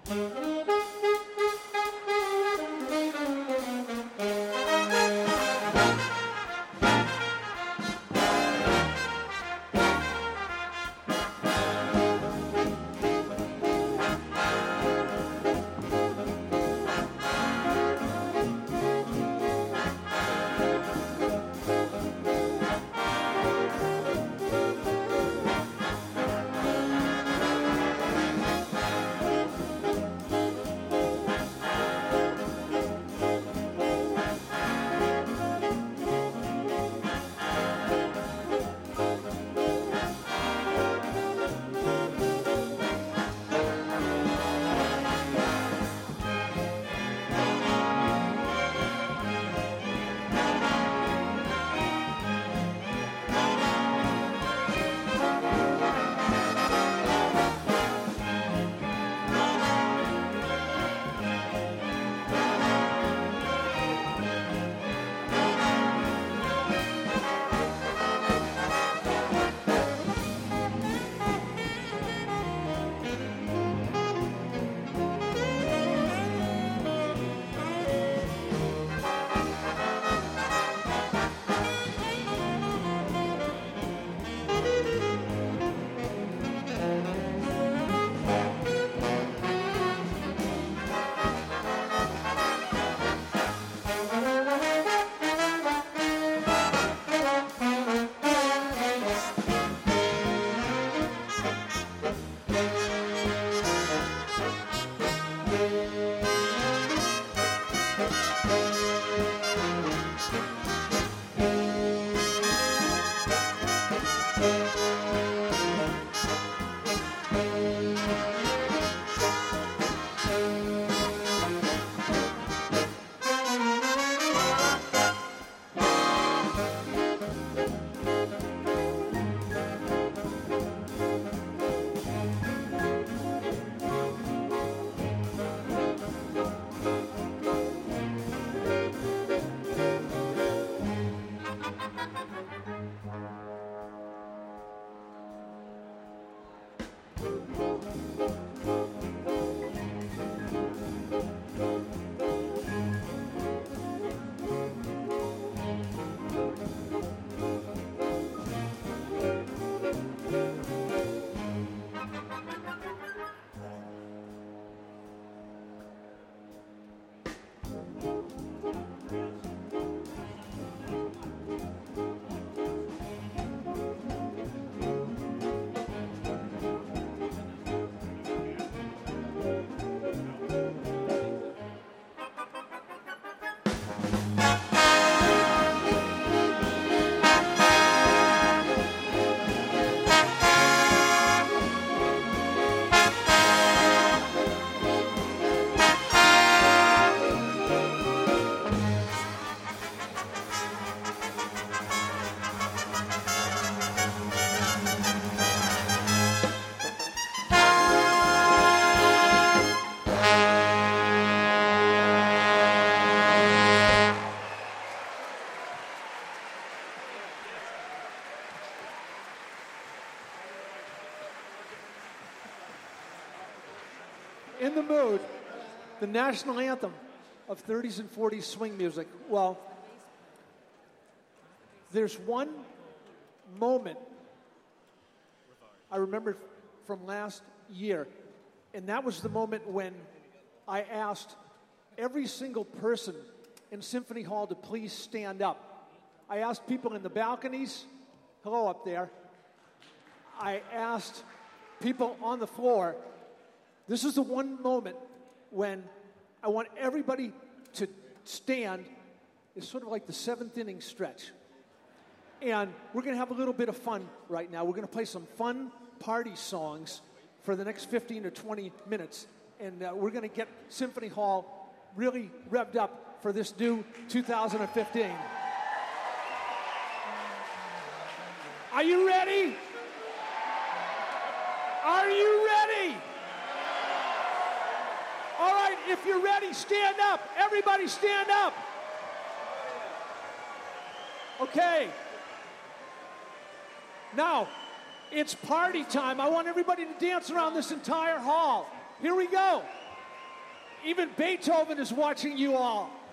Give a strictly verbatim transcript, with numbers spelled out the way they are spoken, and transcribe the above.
In the Mood, the national anthem of thirties and forties swing music. Well, there's one moment I remember from last year, and that was the moment when I asked every single person in Symphony Hall to please stand up. I asked people in the balconies, hello up there. I asked people on the floor. This is the one moment when I want everybody to stand. It's sort of like the seventh inning stretch. And we're going to have a little bit of fun right now. We're going to play some fun party songs for the next fifteen or twenty minutes. And uh, we're going to get Symphony Hall really revved up for this new two thousand fifteen. Are you ready? Are you ready? All right, if you're ready, stand up. Everybody stand up. Okay. Now, it's party time. I want everybody to dance around this entire hall. Here we go. Even Beethoven is watching you all.